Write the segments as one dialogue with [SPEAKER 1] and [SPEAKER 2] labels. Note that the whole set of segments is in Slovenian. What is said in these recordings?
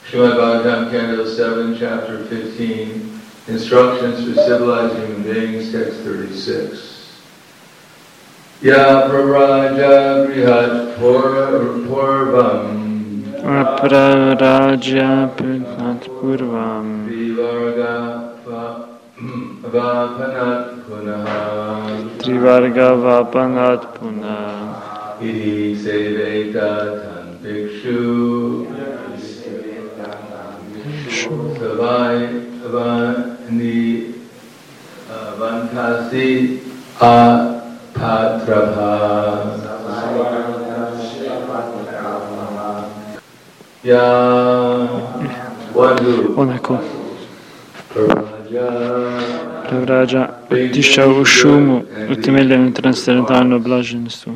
[SPEAKER 1] Srimad Bhagavatam, Canto 7, Chapter 15, Instructions for Civilized Human Beings, Text 36. Ya praraja brihat purvam
[SPEAKER 2] Apraraja brihat purvam
[SPEAKER 1] Trivarga vapanat punaha
[SPEAKER 2] Trivarga vapanat punah
[SPEAKER 1] Iti seveta tan bhikshu Savai avani vantasi apatrabha Ya
[SPEAKER 2] onaj ko prevrađa otišao u šumu utemeljenu transcendentalno blaženstvo.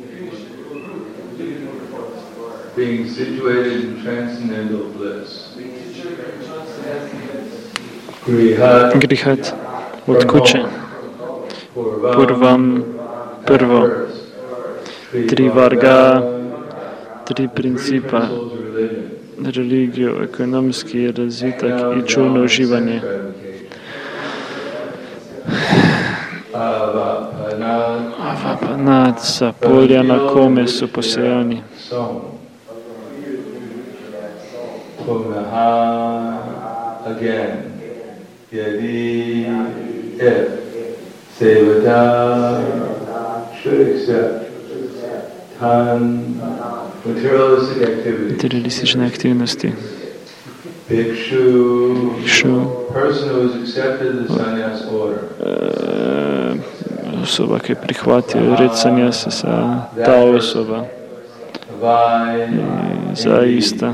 [SPEAKER 1] Being situated in transcendental bliss.
[SPEAKER 2] Grihat od kuće. Purvam prvo. Tri varga, tri principa. Religiju, ekonomski razvitak i čulno uživanje. Avapanat sa polja na kome su posejani.
[SPEAKER 1] Again, yadi if sevata should accept tan
[SPEAKER 2] materialistične aktivnosti.
[SPEAKER 1] Bhikshu, person who has accepted the sannyas order.
[SPEAKER 2] Osoba koja je prihvatila red sannyasa, ta osoba zaista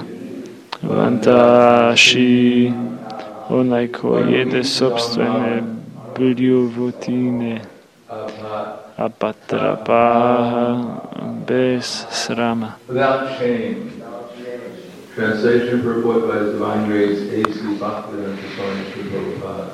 [SPEAKER 2] vantaši, onaj ko jede sobstvene bljuvotine, apatrapaha, bez srama.
[SPEAKER 1] Translation purport by His Divine Grace A.C. Bhaktivedanta Swami Srila Prabhupada.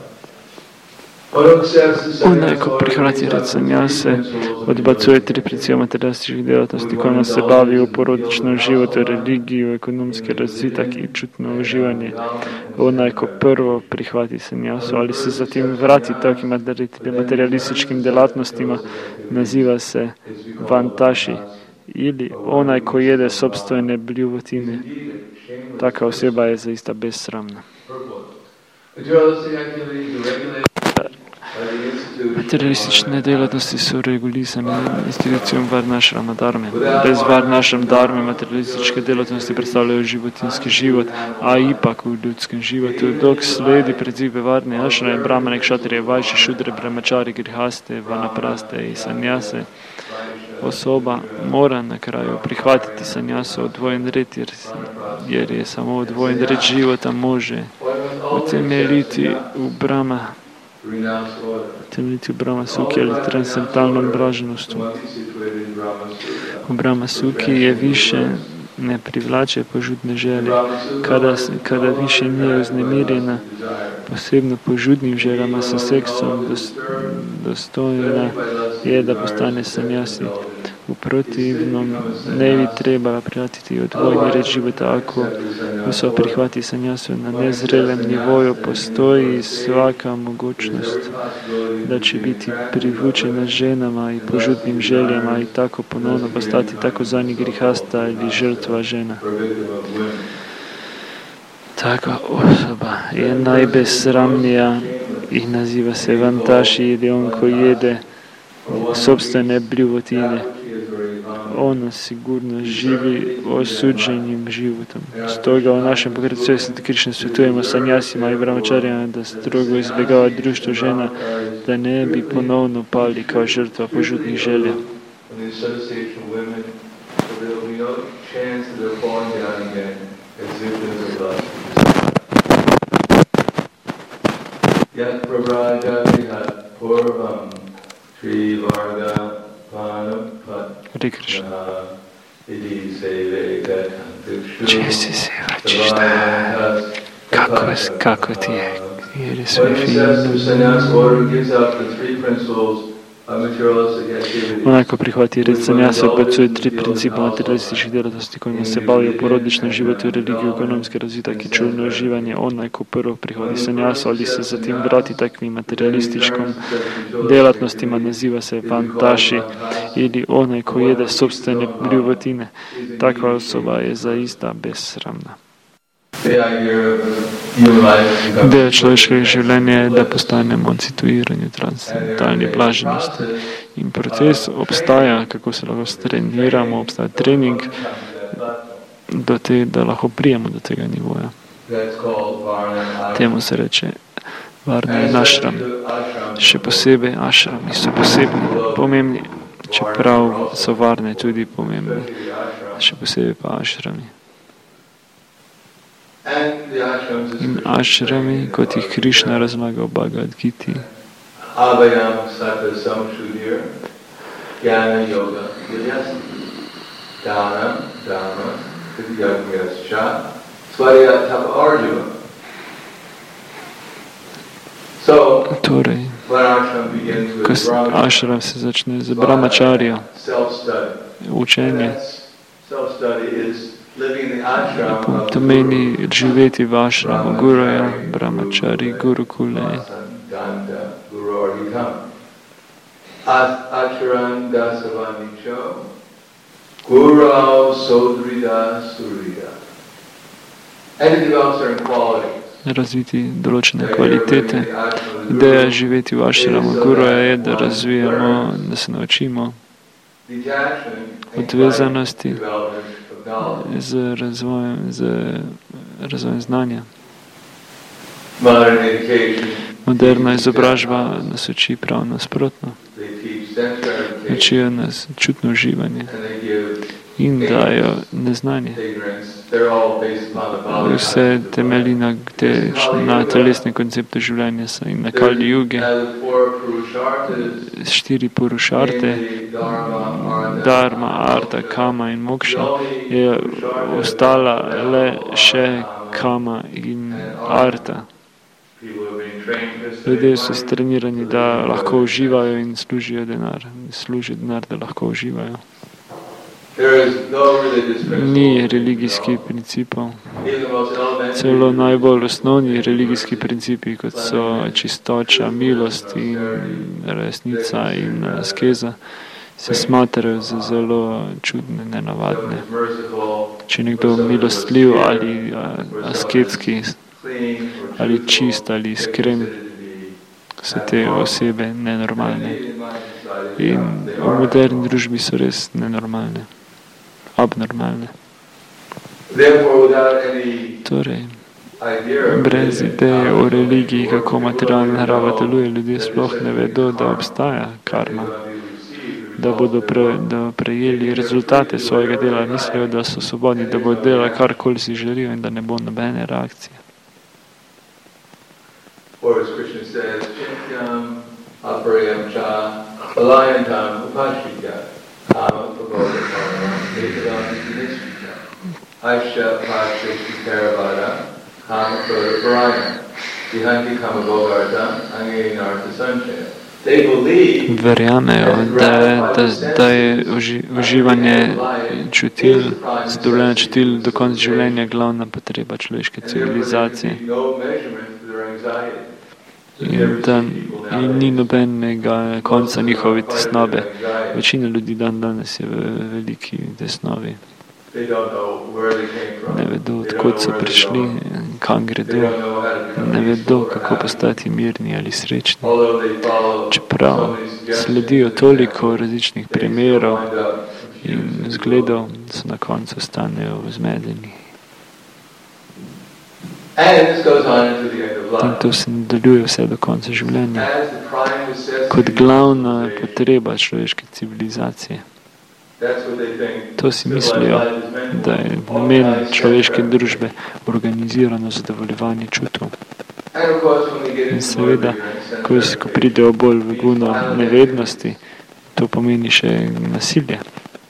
[SPEAKER 2] Onaj ko prihvati red sannyase, odbacuje tri principa materialističkih djelatnosti kojima se bavi u porodičnom životu, religiju, ekonomski razvitak i čutno uživanje. Onaj ko prvo prihvati sannyasu, ali se zatim vrati takvim materialističkim djelatnostima, naziva se vantaši ili onaj ko jede sopstvene bljuvotine. Taka osoba je zaista besramna. Materialistične djelatnosti su regulisane institucijom Varnašrama Dharme. Bez Varnašram Dharme materialističke djelatnosti predstavljaju životinski život, a ipak u ljudskom životu, dok slijedi principe Varne, Ašrame, Brahmane, Kšatrije, Vajše, Šudre, Brahmačari, Grihaste, Vanapraste i Sannyase, osoba mora na kraju prihvatiti sannyasu, odvojen red, jer je samo odvojen red života može utemeljiti u Brahma Suki ili transcendentalnom blaženostvu. U Brahma Suki je više ne privlače požudne želje. Kada više nije uznemirjena, posebno požudnim željama sa seksom, dostojna je da postane sannyasi. U protivnom ne bi trebala prihvatiti odvojni red života. Ako osoba prihvati sannyasu na nezrelem nivoju, postoji svaka mogućnost da će biti privučena ženama i požudnim željama i tako ponovno postati takozvani grihasta ili žrtva žena. Takva osoba je najbesramnija i naziva se vantaši ili on koji jede sopstvene bljuvotine. Ona sigurno živi osuđenim životom. Stoga u našem pokretu Sveti Krišna svjetujemo sannyasima i brahmačarijama da strogo izbjegava društvo žena, da ne bi ponovno pali kao žrtva požudnih želja. Hare Krishna. Čije si seva, čišta? Kako ti je? Jer je sve fino. Onaj, ko prihvati red sanjasa, obacuje 3 principa materialističnih delatnosti, kojima se bavijo porodično životu, religiju, ekonomski razvitak i čulno uživanje. Onaj, ko prvo prihvati sanjasa, ali se zatim vrati takvim materialističkom delatnostima, naziva se vantaši, ili onaj ko jede sobstvene bljuvotine. Takva osoba je zaista besramna. Del človeškega življenja je, da postanemo situirani v transcendentalni blaženosti. In proces obstaja, kako se lahko streniramo, obstaja trening do te, da lahko prijemo do tega nivoja. Temu se reče varna in ašram. Še posebej ašrami so posebni, pomembni, čeprav so varne tudi pomembne. Še posebej pa ašrami. In ašrami, kot jih Krišna razlaga v Bhagavad Giti,
[SPEAKER 1] Abhayam Sata Samshudir Jnana Yoga Vidyasam Dana Dharma Vidyascha Svarya Tapa Arjuna.
[SPEAKER 2] Torej, ko ašram se začne z brahmacharya, učenje, to meni živeti v ašramu guruja, brahmachari, gurukule.
[SPEAKER 1] Acharan dasavanicho gurau sodrida surida. And it develops certain qualities.
[SPEAKER 2] Razviti določene kvalitete. Ideja živeti v ašramu guruja je, da razvijamo, da se naučimo odvezanosti z razvojem znanja. Moderna izobražba nas uči prav nasprotno. Učijo nas čutno uživanje in dajo neznanje. Vse temelji na telesne koncepte življenja in na Kali Juge. 4 purušarte, dharma, arta, kama in mokša, je ostala le še kama in arta. Ljudje so strenirani, da lahko uživajo in služijo denar. Služijo denar, da lahko uživajo. Ni religijskih principov. Celo najbolj osnovni religijski principi, kot so čistoča, milost in resnica in askeza, se smatrajo za zelo čudne, nenavadne. Če nekdo milostljiv ali asketski, ali čist, ali iskren, so te osebe nenormalne. In v moderni družbi so res nenormalne, abnormalne. Torej, brez ideje o religiji, kako materialna narava deluje, ljudje sploh ne vedo, da obstaja karma, da bodo prejeli rezultate svojega dela, mislijo, da so svobodni, da bodo delali karkoli si želijo in da ne bo nobene reakcije.
[SPEAKER 1] Or as Krishna says, Chintyam, Aparayam Cha, Alayantam, Upashika, Kama, Pagoda, Kama, Ekadam, Nishika, Aisha, Pasha, Shikaravada, Kama, Proda, Parayam, Vihanti, Kama, Bogarta, Ange, Nartha, Sanchaya. Verjamejo, da je uživanje čutil, zadovoljanje čutil do konca življenja glavna potreba človeške civilizacije. In ni nobenega konca njihove tesnobe. Večina ljudi danes je v veliki tesnobi. Ne vedo, odkot so prišli, kam gredo. Ne vedo, kako postati mirni ali srečni. Čeprav sledijo toliko različnih primerov in zgledov, so na koncu stanejo zmedeni. In to se nadaljuje vse do konca življenja. Kot glavna potreba človeške civilizacije. To si mislijo, da je namen človeške družbe organizirano zadovoljevanje čutov. In seveda, ko pridejo bolj v guno nevednosti, to pomeni še nasilje.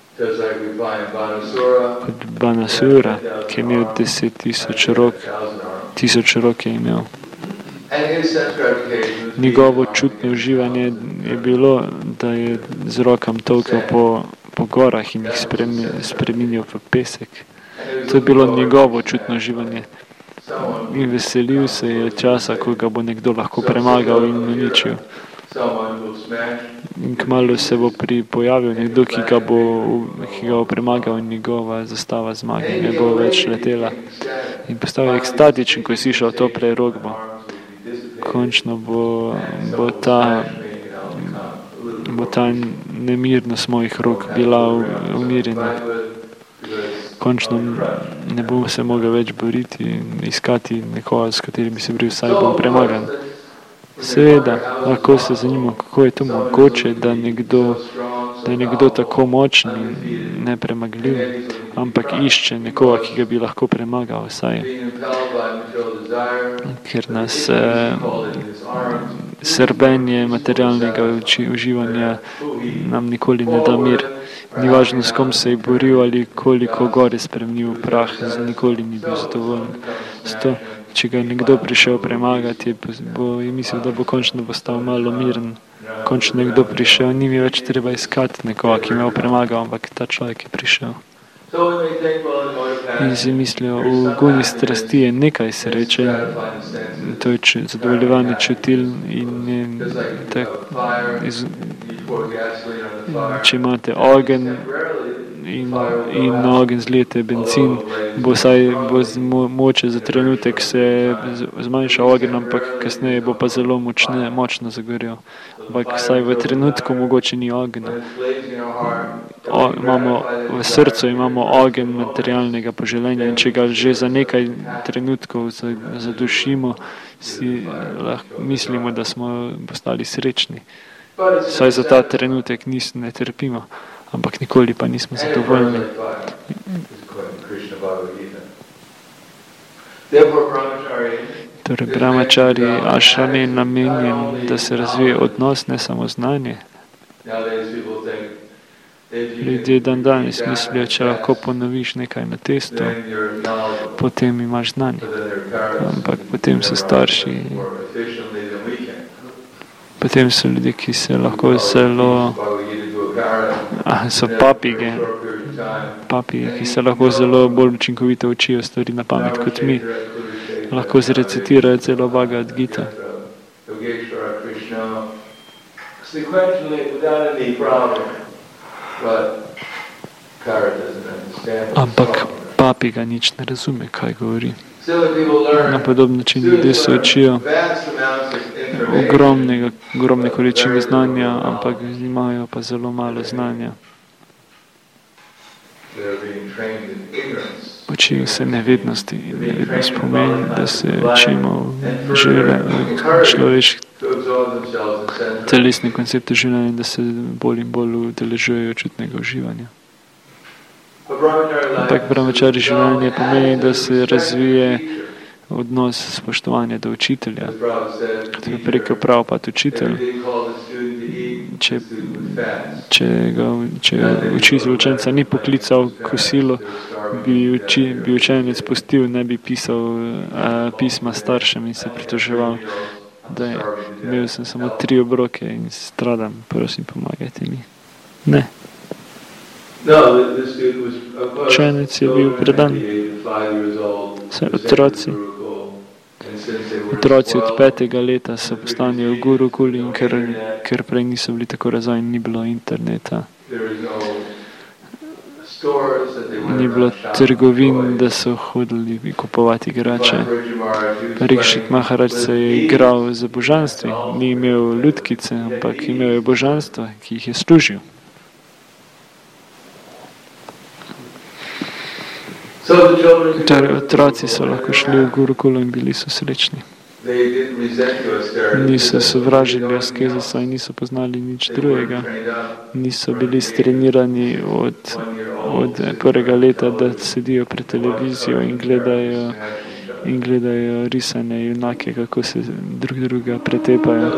[SPEAKER 1] Kot Banasura, ki je imel 10,000 rok, 1000 rok je imel. Njegovo čutno uživanje je bilo, da je z rokam tolkel po gorah in jih spreminjal v pesek. To je bilo njegovo čutno uživanje. In veselil se je časa, ko ga bo nekdo lahko premagal in uničil. In kmalu se bo pojavil nekdo, ki ga bo premagal in njegova zastava zmage ne bo več letela. In postal je ekstatičen, ko je slišal to prerokbo. Končno bo ta nemirnost mojih rok bila umirjena. Končno ne bom se mogel več boriti in iskati nekoga, s katerim bi se bil vsaj bom premagan. Seveda, lahko se zanima, kako je to mogoče, da je nekdo tako močen in nepremagljiv, ampak išče nekoga, ki ga bi lahko premagal vsaj. Ker nas srbenje materialnega uživanja nam nikoli ne da mir. Ni važno, s kom se je boril ali koliko gore spremenil prah, nikoli ni bil zadovoljen. Če ga je nekdo prišel premagati, je mislil, da bo končno postal malo miren. Končno nekdo prišel, ni mi več treba iskati nekoga, ki me bo premagal, ampak ta človek je prišel. In si mislijo, v goni strasti je nekaj sreče, to je zadovoljevanje čutil in če imate ogenj in na ogenj zlijete benzin, bo moče za trenutek se zmanjša ogenj, ampak kasneje bo pa zelo močno zagorel. Ampak vsaj v trenutku mogoče ni ognja. V srcu imamo ogenj materialnega poželenja in če ga že za nekaj trenutkov zadušimo, si lahko mislimo, da smo postali srečni. Vsaj za ta trenutek ne trpimo, ampak nikoli pa nismo zadovoljni. Torej, brahmachari ashram je namenjen, da se razvije odnos, ne samo znanje. Ljudje dan danes mislijo, če lahko ponoviš nekaj na testu, potem imaš znanje. Ampak potem so starši, potem so ljudje, ki se lahko so papige, ki se lahko zelo bolj učinkovito učijo stvari na pamet kot mi. Lahko zrecitirajo celo Bhagavad Gita. Ampak papiga nič ne razume, kaj govori. Na podoben način ljudje se učijo ogromne količine znanja, ampak imajo pa zelo malo znanja. Učijo se nevednosti in nevednost pomeni, da se učimo človeški telesni koncepti življenja in da se bolj in bolj udeležujejo čutnega uživanja. Ampak brahmachari življenje pomeni, da se razvije odnos spoštovanja do učitelja. Kot je rekel Prabhupada učitelj, če učitelj učenca ni poklical kosilo, bi učenec pustil, ne bi pisal pisma staršem in se pritoževal, da imel sem samo 3 obroke in stradam, prosim, pomagajte mi. Ne. Učenec je bil predan. Otroci od 5. leta so postanejo v Gurukul in ker prej niso bili tako razvojeni, ni bilo interneta. Ni bilo trgovin, da so hodili kupovati igrače. Parikšit Maharaj se je igral za božanstvi. Ni imel lutkice, ampak imel je božanstva, ki jih je služil. Torej, otroci so lahko šli v Gurukulu in bili so srečni. Niso sovražili askezisa in niso poznali nič drugega. Niso bili strenirani od 1. leta, da sedijo pred televizijo in gledajo risane junake, kako se druga pretepajo.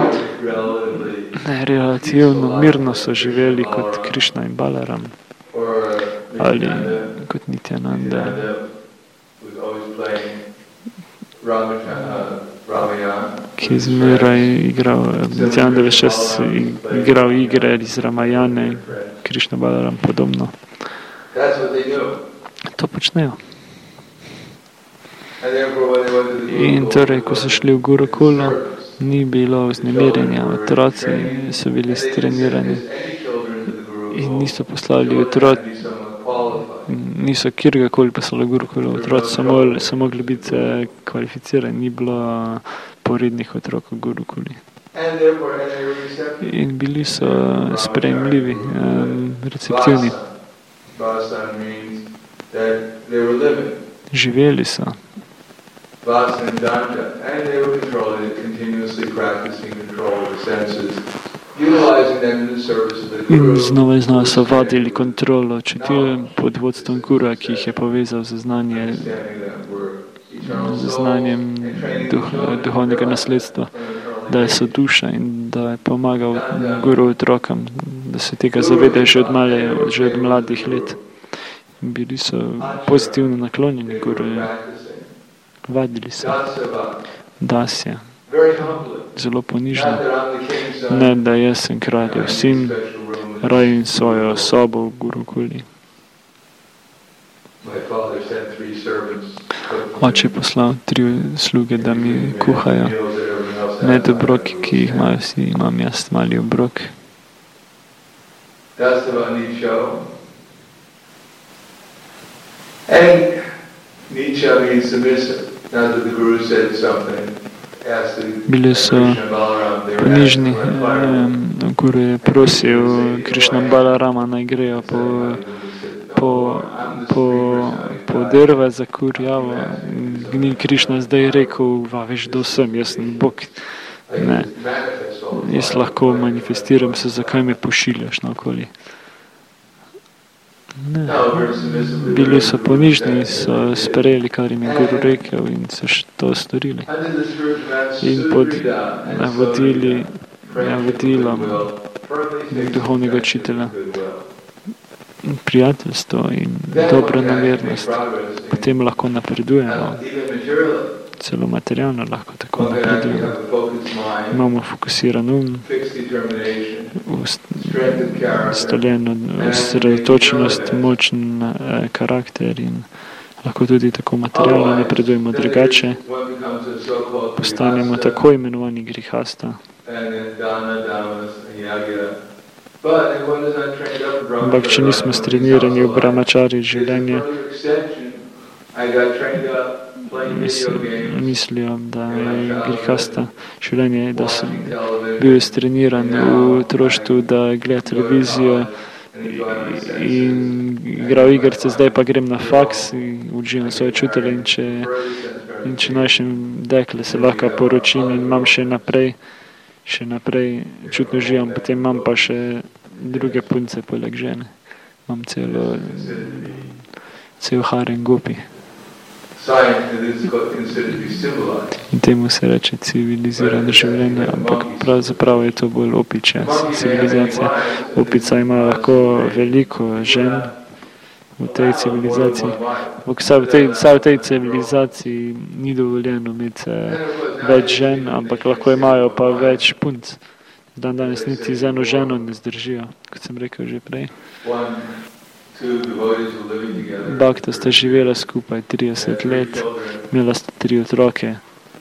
[SPEAKER 1] Relativno mirno so živeli kot Krišna in Balaram. Ali kot Nityananda.
[SPEAKER 2] ki je zmeraj igral, Nityananda ves čas igral igre iz Ramayane, Krišna Balaram podobno. To počnejo. In torej, ko so šli v Gurukulu, ni bilo vznemirjenja, otroci so bili strenirani in niso poslali otrok, niso kjerkoli poslali Gurukulu, otroci so mogli biti kvalificirani, ni bilo porednih otrok v Gurukuli. In bili so sprejemljivi, receptivni. Živeli so. In znova in znova so vadili kontrolo čutil pod vodstvom gura, ki jih je povezal z znanjem duhovnega nasledstva, da so duša in da je pomagal guru otrokom, da se tega zavedajo že od mladih let. Bili so pozitivno naklonjeni guruju. Vadili so. Dasja. Zelo ponižno. Ne, da jaz sem kraljev sin, rojim svojo sobo v Gurukuli. Oče je poslal 3 sluge, da mi kuhajo. Med obroki, ki jih imajo vsi, imam jaz mali obrok. Bili so ponižni. Guru je prosil Krišna Balarama, naj grejo po drva za kurjavo. Ni Krišna zdaj rekel, veš, kdo sem, jaz sem Bog. Ne, jaz lahko manifestiram se, zakaj me pošiljaš naokoli. Ne, bili so ponižni, so sprejeli, kar jim je Guru rekel in so to storili. In pod navodilom duhovnega učitelja prijateljstvo in dobronamernost, potem lahko napredujemo. Celo materialno lahko tako napredujemo. Imamo fokusiran ustaljeno osredotočenost, močen karakter in lahko tudi tako materialno napredujemo drugače. Postanemo tako imenovani grihasta. Ampak, če nismo strenirani v brahmačari življenje, mislijo, da je grihasta življenje, da sem bil streniran v otroštvu, da gleda televizijo in igral igrice, zdaj pa grem na faks in uživam svoje čutelje in če našem dekle se lahko poročim in imam še naprej čutno uživam, potem imam pa še druge punce poleg žene. Imam cel harem gopi. In temu se reče civilizirano življenje, ampak pravzaprav je to bolj opičja civilizacija. Opica ima lahko veliko žen v tej civilizaciji. Vsaj v tej civilizaciji ni dovoljeno imeti več žen, ampak lahko imajo pa več punc. Danes niti z eno ženo ne zdržijo, kot sem rekel že prej. Bhakta sta živela skupaj 30 let, imela sta 3 otroke.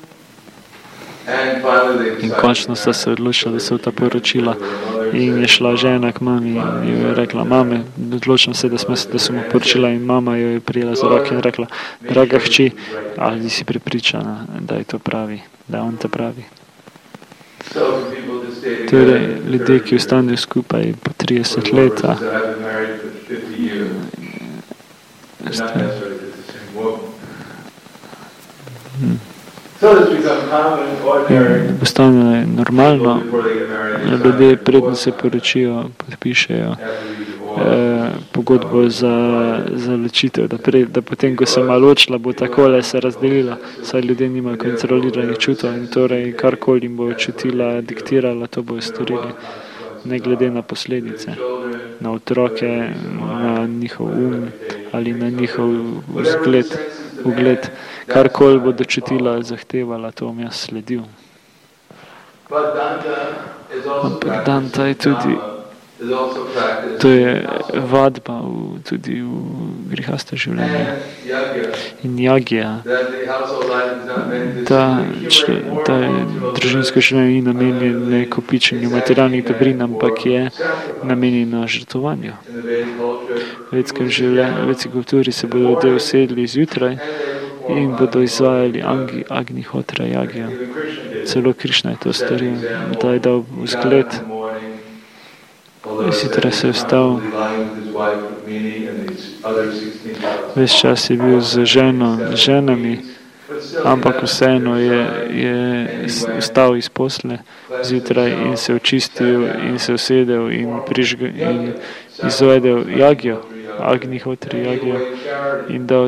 [SPEAKER 2] In končno sta se odločila, da so ta poročila. In je šla žena k mami in jo je rekla, mame, odločila se, da smo poročila in mama jo je prijela za roke in rekla, draga hči, ali si prepričana, da je to pravi, da on to pravi. Torej, ljudje, ki ostanejo skupaj po 30 leta, postane normalno, ljudje predno se poročijo, podpišejo pogodbo za ločitev, da potem, ko se malo ločila, bo takole se razdelila, saj ljudje nimajo kontroliranih čutov in torej karkoli jim bo čutila, diktirala, to bojo storili, ne glede na posledice, na otroke, na njihov ali na njihov vzgled. ugled. Karkoli bodo čutila, zahtevala, to bom jaz sledil. Ampak Danta je tudi, to je vadba tudi v grihasto življenje. In jagija, da družinsko življenje ni namenjeno kopičenju materialnih dobrin, ampak je namenjeno žrtvovanju. V vedski kulturi se bodo ljudje usedli zjutraj in bodo izvajali Agnihotra jagija. Celo Krišna je to storil, da je dal vzgled. Zjutraj se je vstal, ves čas je bil z ženami, ampak vseeno je vstal iz posle zjutraj in se očistil in se usedel in izvedel jagijo, Agnihotri jagijo in dal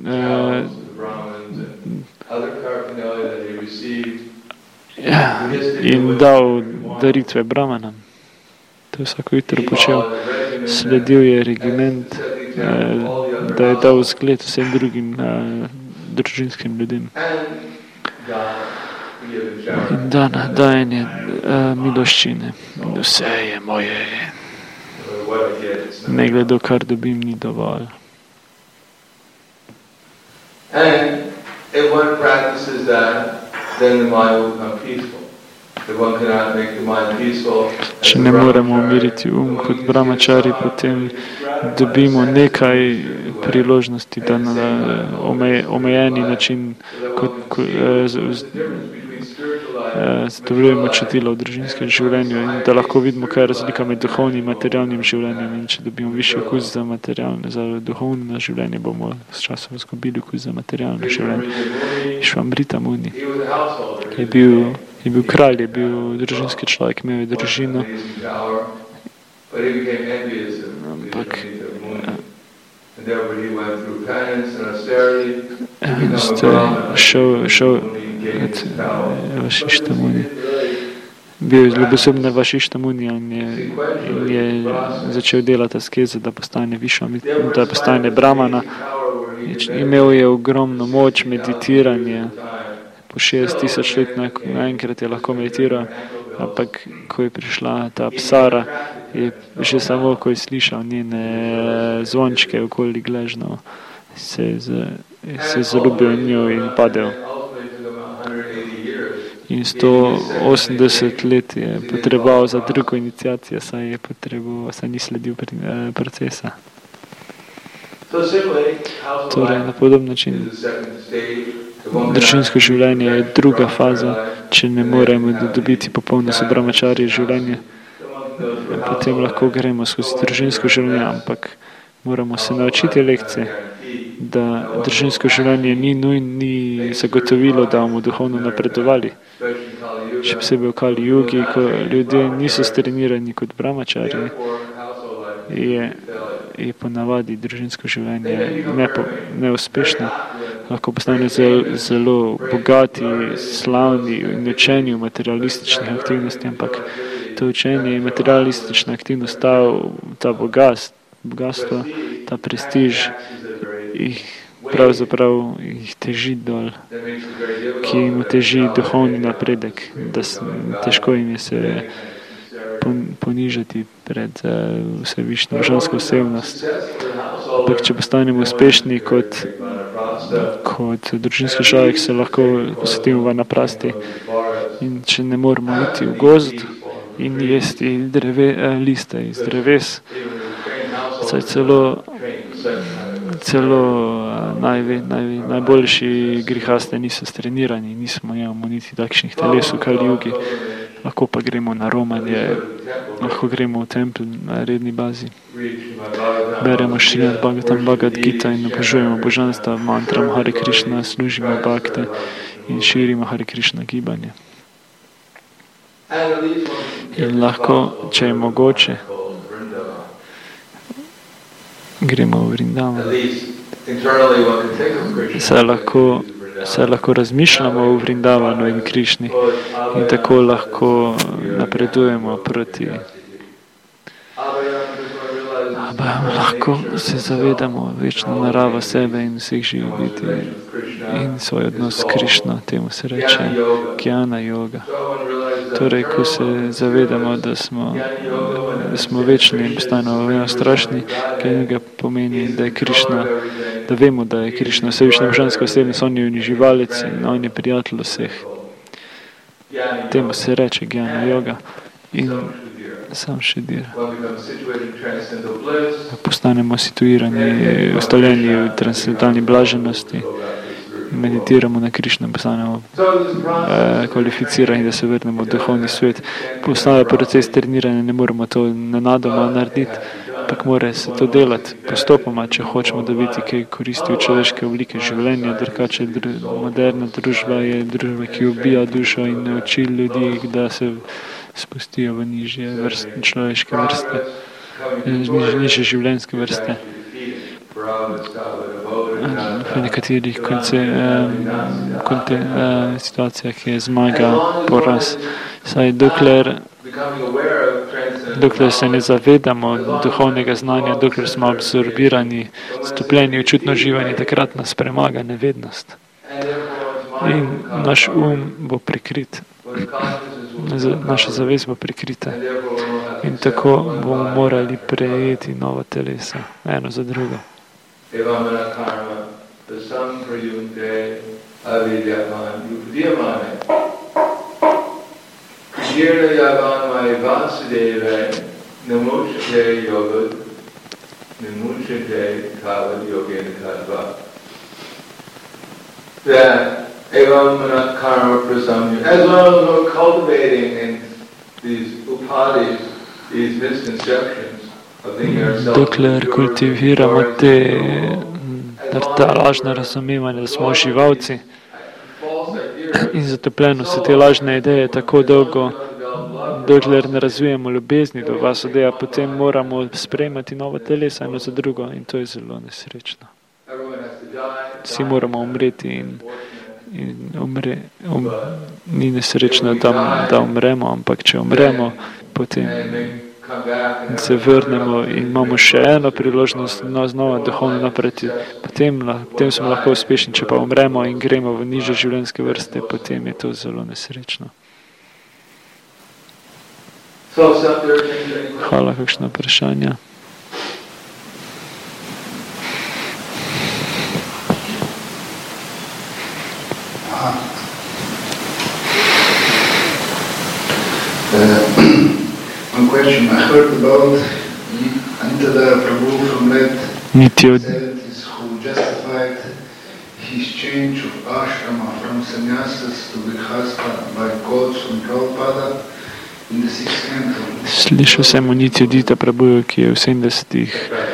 [SPEAKER 2] daritve brahmanam. To je vsako jutro počel. Sledil je regiment, da je dal vzgled vsem drugim družinskim ljudem. In dajanje miloščine. Vse je moje. Ne glede, kar dobim, ni dovolj.
[SPEAKER 3] And if one practices that, then the mind will become peaceful. If one cannot make the mind peaceful,
[SPEAKER 2] če ne moremo umiriti kot brahmačari, potem dobimo nekaj priložnosti, da na omejeni način zadovoljujemo čutila v družinskem življenju in da lahko vidimo, kaj je razlika med duhovnim in materialnim življenjem. In če dobimo višji okus za duhovno življenje, bomo s časom izgubili okus za materialno življenje. Išvamrita Muni je bil kralj, je bil družinski človek, imel je družino, ampak šel Vašišta Muni. Bil je ljubosumen Vašišta Muni in je začel delati askeze, da postane da postane brahmana. Imel je ogromno moč, meditiranje. Po 6000 let naenkrat je lahko meditiral, ampak ko je prišla ta Apsara, je že samo, ko je slišal njene zvončke okoli gležnov, se je zaljubil v njo in padel. In 180 let je potreboval za drugo iniciacijo, saj ni sledil procesa. Torej, na podoben način, družinsko življenje je druga faza. Če ne moremo dobiti popolno brahmačarje življenje, potem lahko gremo skozi družinsko življenje, ampak moramo se naučiti lekcije, da družinsko življenje ni zagotovilo, da bomo duhovno napredovali. Še posebej v Kali Jugi, ko ljudje niso strenirani kot brahmačarji, je ponavadi družinsko življenje neuspešno. Lahko postane zelo bogati, slavni in učeni v materialističnih aktivnosti, ampak to učenje in materialistična aktivnost, ta bogatstvo, ta prestiž, pravzaprav jih teži dol, ki jim teži duhovni napredek, da težko jim je se ponižati pred vse višjo božansko osebnost. Ampak če postanemo uspešni kot družinski človek, se lahko posvetimo v naprasti. In če ne moramo iti v gozd in jesti liste iz dreves, saj celo najboljši grihaste niso strenirani, nimamo niti takšnih teles v Kali Jugi. Lahko pa gremo na romanje, lahko gremo v tempelj na redni bazi. Beremo Šrimad Bhagavad Gita in obožujemo božanstva, mantram Hare Krishna, služimo bhakte in širimo Hare Krishna gibanje. In lahko, če je mogoče, gremo v Vrindavan. Saj lahko razmišljamo o Vrindavanu in Krišni in tako lahko napredujemo proti lahko se zavedamo večno naravo sebe in vseh živih bitij in svoj odnos s Krišno, temu se reče Gjana yoga. Torej, ko se zavedamo, da smo večni in postanemo strašni, Gjana pomeni, da je Krišna, da vemo, da je Krišna vsevišnja božanska osebnost, on je uživalec in on je prijatelj vseh. Temu se reče Gjana yoga. In sam Šidir. Postanemo situirani, ustaljeni v transcendentalni blaženosti, meditiramo na Krišno, postanemo kvalificirani, da se vrnemo v duhovni svet. Postaja proces treniranja, ne moremo to nenadoma narediti, ampak mora se to delati postopoma, če hočemo dobiti kaj koristi v človeške oblike življenja. Drugače, moderna družba je družba, ki ubija dušo in uči ljudi, da se spustijo v nižje človeške vrste, nižje življenjske vrste. V nekaterih situacijah je zmaga poraz. Saj dokler se ne zavedamo duhovnega znanja, dokler smo absorbirani, stopljeni v čutno živanje, takrat nas premaga nevednost. In naš bo prikrit. Naša zavest bo prikrita. In tako bomo morali prejeti nova telesa, eno za drugo.
[SPEAKER 3] Evam manat karma prasamya. As long as we're cultivating in these upadis, these misconceptions of thinking ourselves.
[SPEAKER 2] Dokler kultiviramo ta lažna razumevanja, da smo živalci in zatopljeno se te lažne ideje tako dolgo, dokler ne razvijemo ljubezni do Vasudeja, potem moramo sprejemati nova telesa eno za drugo in to je zelo nesrečno. Vsi moramo umreti in ni nesrečno, da umremo, ampak če umremo, potem se vrnemo in imamo še eno priložnost znova duhovno napreti, potem smo lahko uspešni. Če pa umremo in gremo v nižje življenjske vrste, potem je to zelo nesrečno. Hvala, kakšno vprašanje?
[SPEAKER 4] One question I heard about Anitya Prabhu from late 70s who justified his change of ashrama from sannyasas to grihastha by quotes from Prabhupada in the 6th canto.
[SPEAKER 2] Slišal sem o Nitya Prabhuju, ki je v 70-ih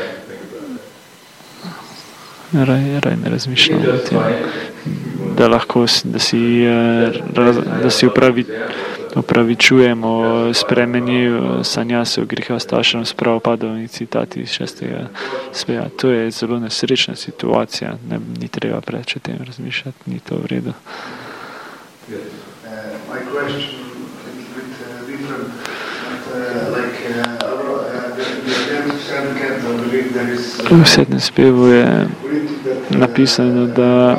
[SPEAKER 2] raj ne razmišljal o tem, da lahko da si opravičujemo spremenil sanjase v grihasthašram s Prabhupadovimi citati iz 6. sveja. To je zelo nesrečna situacija, ni treba preveč o tem razmišljati, ni to v redu.
[SPEAKER 4] My question is a bit different,
[SPEAKER 2] v 7. spevu je napisano, da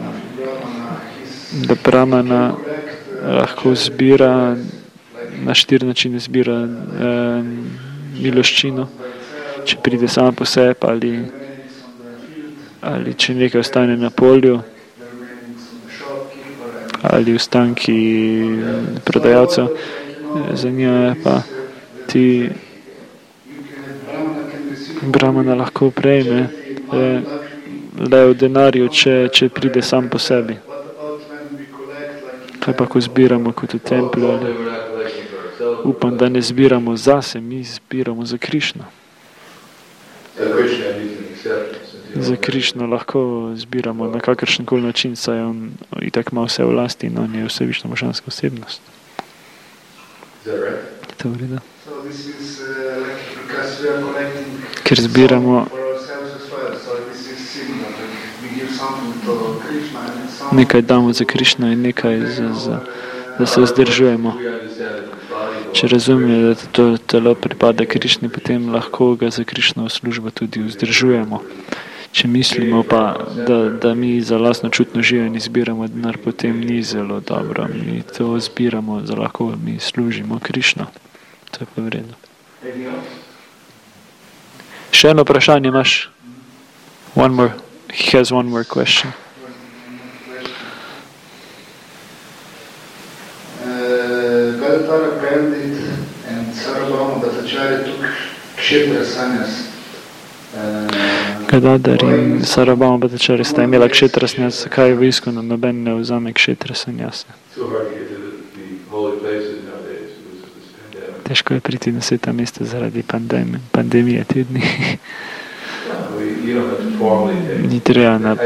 [SPEAKER 2] Brahmana lahko zbira, na 4 načine zbira miloščino, če pride sama po sebi ali če nekaj ostane na polju ali ostanki prodajalcev. Zanima pa ti Brahmana lahko prejme le v denarju, če pride sam po sebi. Kaj pa, ko zbiramo kot v templju? Upam, da ne zbiramo zase, mi zbiramo za Krišno. Za Krišno lahko zbiramo na kakršenkoli način, saj on itak ima vse v lasti in on je vsevišnja božanska osebnost. To v redu. Ker zbiramo nekaj damo za Krišno in nekaj da se vzdržujemo. Če razumijo, da to telo pripada Krišni, potem lahko ga za Krišno službo tudi vzdržujemo. Če mislimo pa, da mi za lastno čutno življenje zbiramo denar, potem ni zelo dobro. Mi to zbiramo, da lahko mi služimo Krišno. To je pa vredno. Še eno vprašanje imaš? One more. He has one more question.
[SPEAKER 4] Galatara Pandit and Sarvabhauma Bhattacharya took Kshetra sannyas.
[SPEAKER 2] Gadadhar in Sarvabhauma Bhattacharya sta imela Kshetra sannyas, zakaj v ISKCON noben ne vzame Kshetra sannyasa? Težko je priti na sveta mesta zaradi pandemije te dni. Ni treba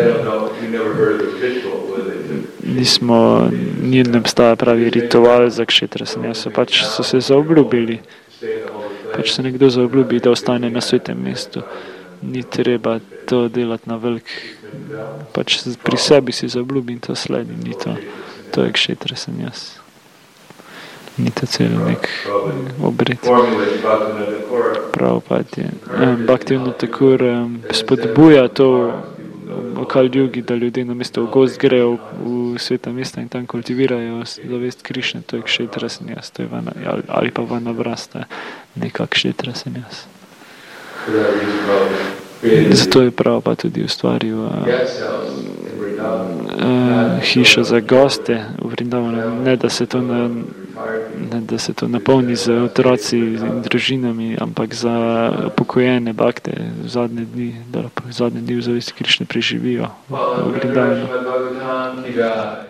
[SPEAKER 2] ni ne obstaja pravi ritual za Kshetra sannyasa, pač so se zaobljubili. Pač se nekdo zaobljubi, da ostane na svetem mestu. Ni treba to delati na velik. Pač pri sebi si zaobljubi in to sledi. Ni to. To je Kshetra sannyasa. Ni to celo nek obred. Prabhupada je. Bhaktivinoda Thakur spodbuja to v Kali Jugi, da ljudje na mesto v gost grejo v sveta mesta in tam kultivirajo zavest Krišne. To je Kshetra sannyasa. To je ali pa vanavrasta, neka Kshetra sannyasa. Zato je Prabhupada tudi ustvaril hišo za goste v Vrindavanu. Ne, da se to napolni z otroci in družinami, ampak za upokojene bakte v zadnje dni v zavesti Krišne preživijo v Vrindavanu.